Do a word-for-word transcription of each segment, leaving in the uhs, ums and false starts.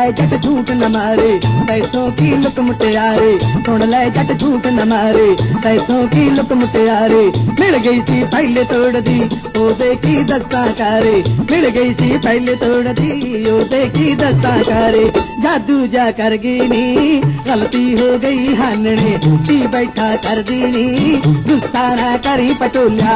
जट झूठ न मारे पैसों की लुक मुटियारे सुन ले जट झूठ न मारे पैसों की लुक मुटियारे मिल गई सी पहले तोड़ दी ओदे की दस्ता कारे मिल गई सी पहले तोड़ दी ओदे की दस्ता कारे जादू जा कर गई नी गलती हो गई हानने ती बैठा कर दी नी गुस्सा ना करी पटोला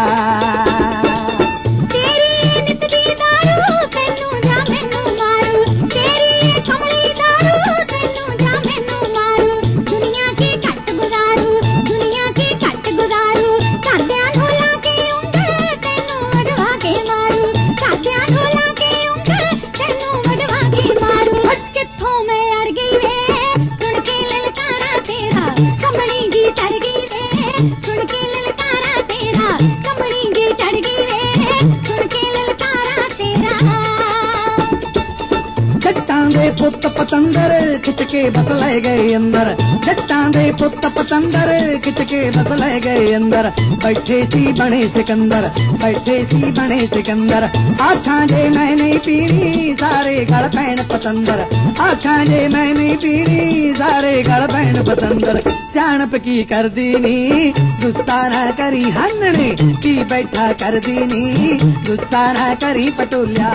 पुत पतंदर खिच के बस ले गए अंदर जट्टां दे पुत पतंदर खिच के बस ले गए अंदर बैठे सी बने सिकंदर बैठे सी बने सिकंदर आखां जे मैं नहीं पीनी सारे गल पैण पतंदर आखां जे मैं नहीं पीनी सारे गल पैण पतंदर सियाणप की कर दी नी गुस्सा ना करी हन्ने की बैठा कर दी नी गुस्सा ना करी पटोलिया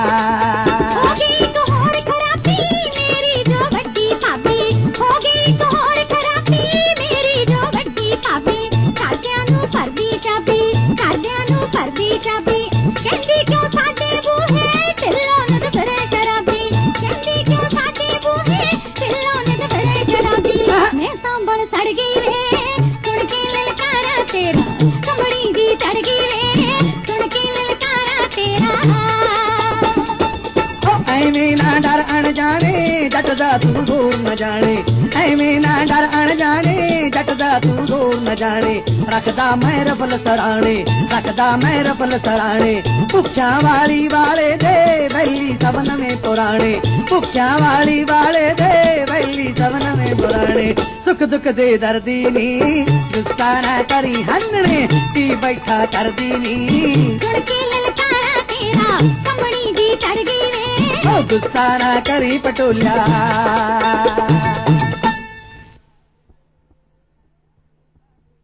डर अण जाने जट दा तू दूर न जाने ऐवें ना डर अण जाने जट दा तू दूर न जाने रखदा मैं रफल सराणे रखदा मैं रफल सराणे भुख्या वाली वाले दे बैली सबन में पुराणे भुख्या वाली वाले दे बैली सबन में पुराणे सुख दुख दे दर्दी नी गुस्सा ना करी हन्ने ती बैठा कर दी नी सुन के ललकारा तेरा कमड़ी दी तर गई गुस्सा ना करी पटोलिया।